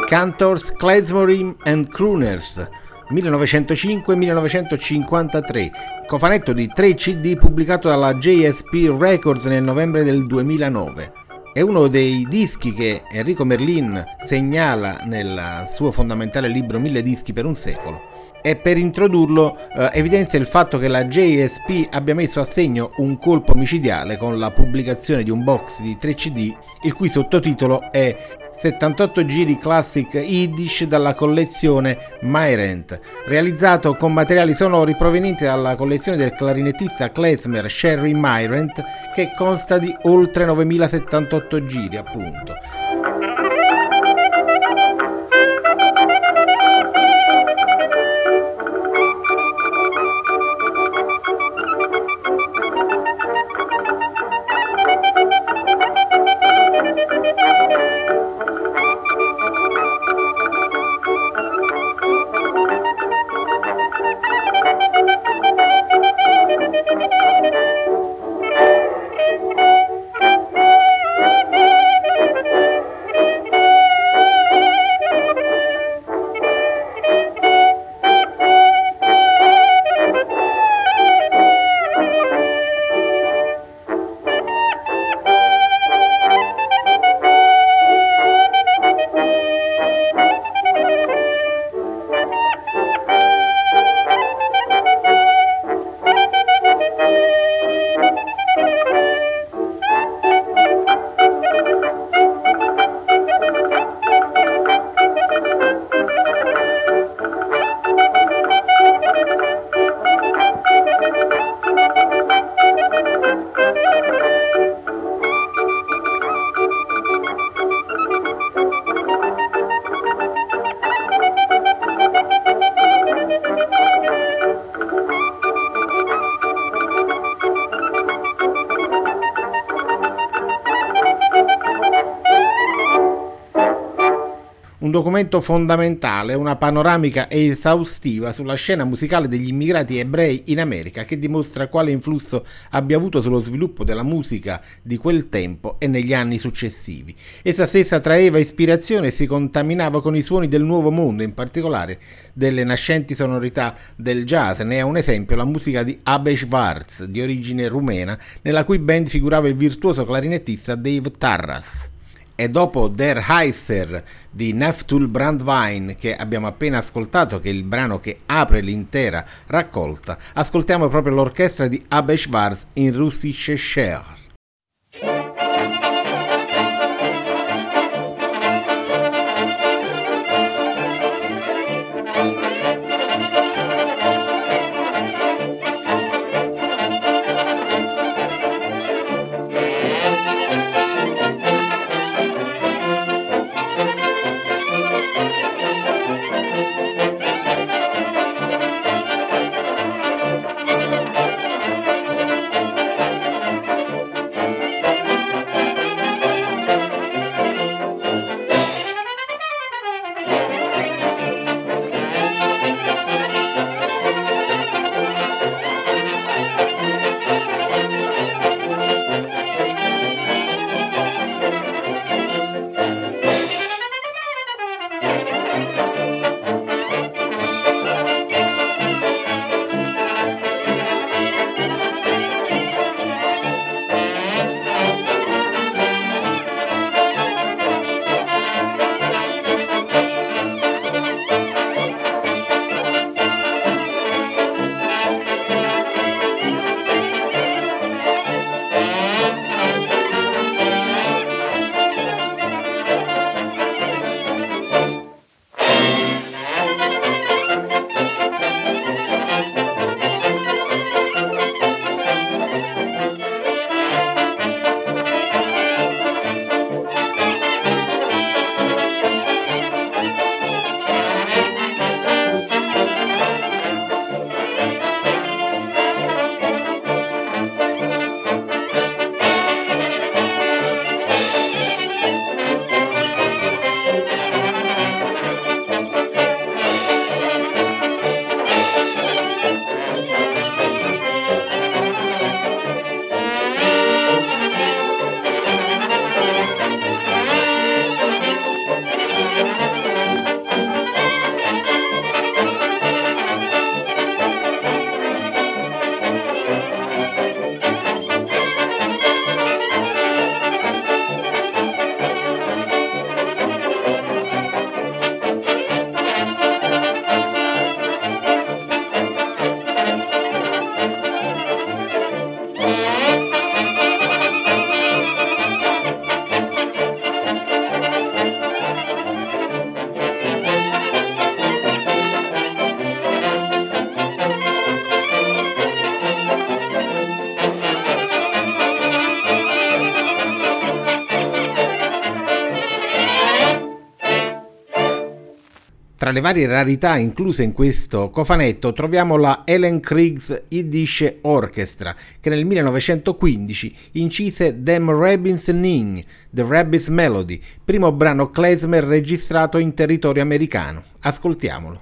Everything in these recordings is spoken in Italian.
Cantors, Klezmorim and Crooners 1905-1953, cofanetto di 3 CD pubblicato dalla JSP Records nel novembre del 2009. È uno dei dischi che Enrico Merlin segnala nel suo fondamentale libro 1000 dischi per un secolo, e per introdurlo evidenzia il fatto che la JSP abbia messo a segno un colpo micidiale con la pubblicazione di un box di 3 CD il cui sottotitolo è 78 giri classic Yiddish dalla collezione Myrent, realizzato con materiali sonori provenienti dalla collezione del clarinettista klezmer Sherry Myrent, che consta di oltre 9078 giri, appunto. Un documento fondamentale, una panoramica esaustiva sulla scena musicale degli immigrati ebrei in America, che dimostra quale influsso abbia avuto sullo sviluppo della musica di quel tempo e negli anni successivi. Essa stessa traeva ispirazione e si contaminava con i suoni del nuovo mondo, in particolare delle nascenti sonorità del jazz. Ne è un esempio la musica di Abe Schwartz, di origine rumena, nella cui band figurava il virtuoso clarinettista Dave Tarras. E dopo Der Heiser di Neftul Brandwein, che abbiamo appena ascoltato, che è il brano che apre l'intera raccolta, ascoltiamo proprio l'orchestra di Abe Schwartz in Russische Scher. Tra le varie rarità incluse in questo cofanetto troviamo la Ellen Kriegs Yiddish Orchestra, che nel 1915 incise Dem Rabbins Ning, The Rabbit's Melody, primo brano klezmer registrato in territorio americano. Ascoltiamolo.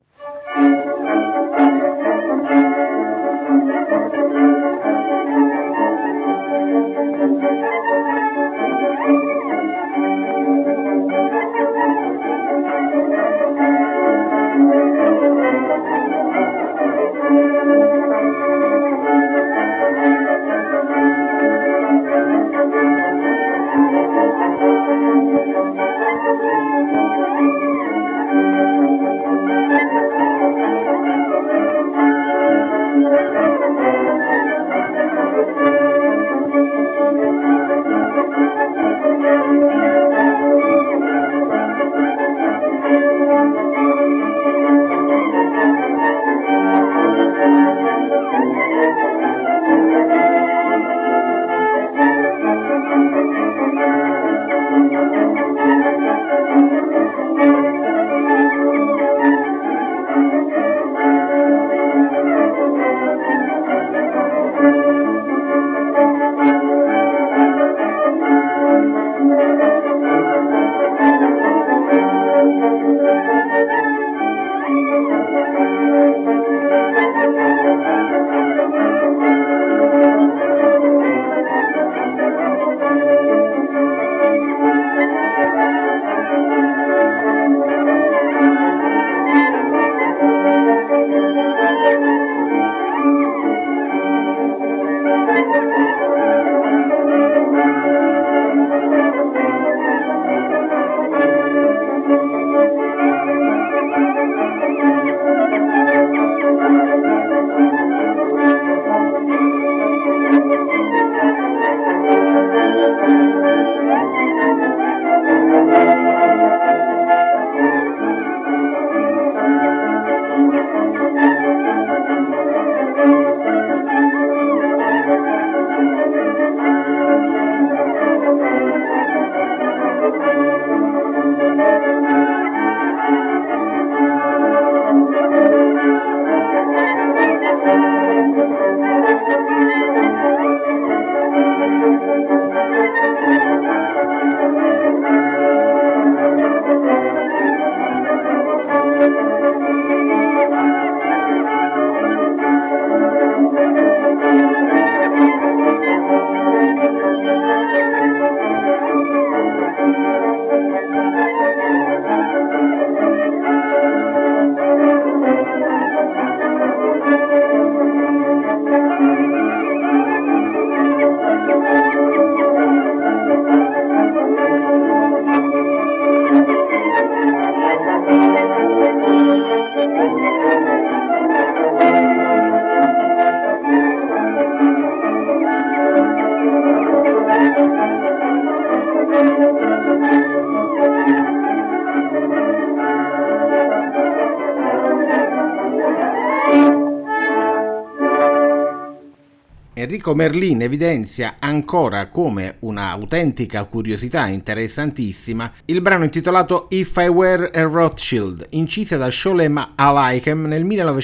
Enrico Merlin evidenzia ancora come un'autentica curiosità interessantissima il brano intitolato If I Were a Rothschild, incisa da Sholem Aleichem nel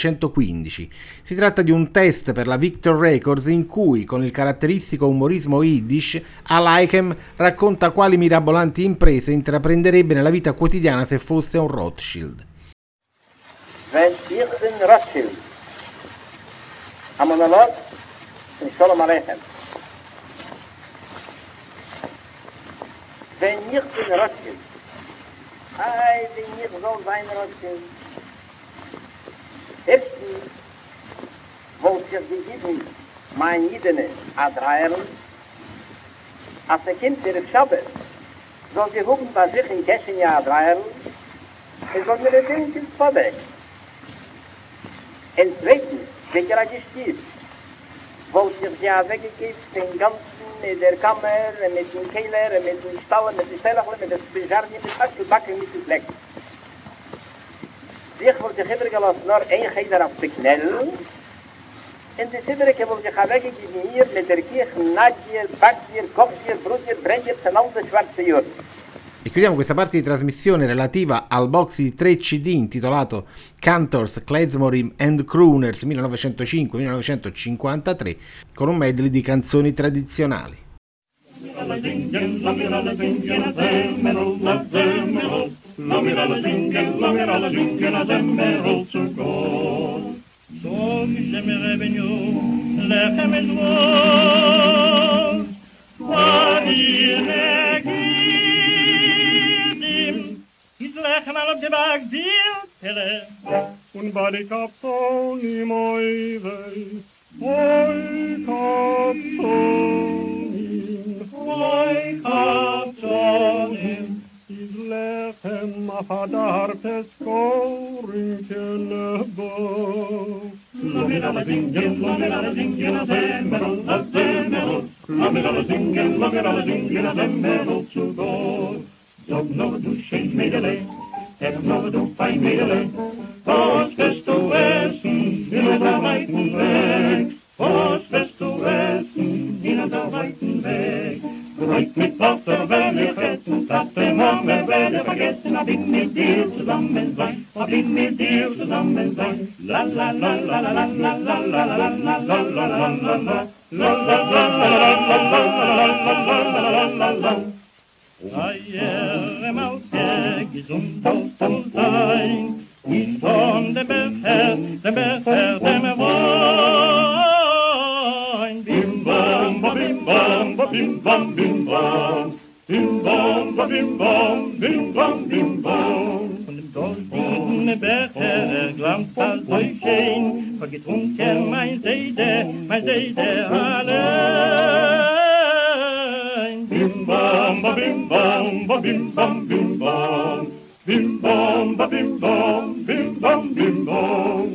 1915. Si tratta di un test per la Victor Records in cui, con il caratteristico umorismo yiddish, Aleichem racconta quali mirabolanti imprese intraprenderebbe nella vita quotidiana se fosse un Rothschild. Wenn ich bin Rothschild, a monolog in Sholem Aleichem. Wenn ich bin Rothschild, wenn ich soll sein Rothschild, erstens wollte ich die Jiden, mein Jidene, adreiern, als ein Kind für das Schabbos, soll sie hoben bei sich in Keschen ja adreiern, es soll mir den Ding ins Vorweg. Und zweitens, wenn ich gestiert, wollte ich ja weggegeben, den ganzen in der Kammer, mit dem Kehler, mit dem Stall, mit dem Stellachle, mit dem Spejarni, mit dem Askelbacken, mit dem Fleck. Sich wollte ich übergelassen, nur ein Geider auf die Knell. Und die Sidrike wollte ich weggegeben hier mit der Kirche, Nadje, Bakje, Kopfje, Brudje, Brendje, und all die schwarze Jürgen. E chiudiamo questa parte di trasmissione relativa al box di 3 CD intitolato Cantors, Klezmorim and Crooners 1905-1953 con un medley di canzoni tradizionali. Lechem al gebag dir tele un body kaponi moivei oi kaptonin is lechem afadar peskorin kelebo lamira la zingen a zemero lamira la zingen a zemero to go. Dog no do shake medele, heb no do fijn medele. Oost, west to westen, in het weiten weg. Oost, west to westen, in het weiten weg. Breut mit Wasser, wenn ich essen, das dem Hunger werde vergessen. Hab ich mit dir zusammen sein, hab ich mit dir zusammen sein. La la la la la la la la la la la la la la la. Ayer mal gesund und sein, ist von dem Befer, dem Wein. Bim bam, bim bam, bim bam, bim bam, bim bam, bim bam, bim bam, bim bam. Von dem goldenen Becher glanzt als Leuchten, vergetrunken mein Seide allein. Bim bam, bim bam, bim bam, bim bam, bim bam, bim bam, bim bam, bim bam.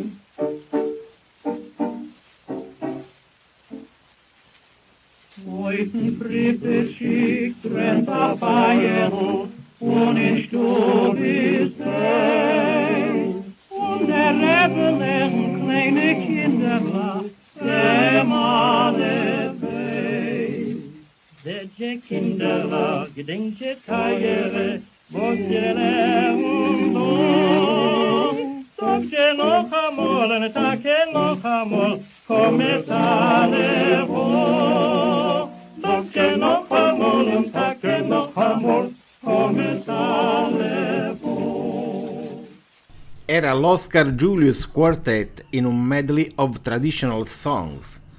Heute Friede schickt rennt auf Eiero und ich du bist hey. Und der Rebellen kleine Kinder der Male der Kinder gedenke Kajere, Bosjele und so. Tagje noch amol, en tagje noch amol, komme tale vo. Tagje noch amol, en tagje noch amol, come tale vo. Era l'Oscar Julius Quartet in un medley of traditional songs.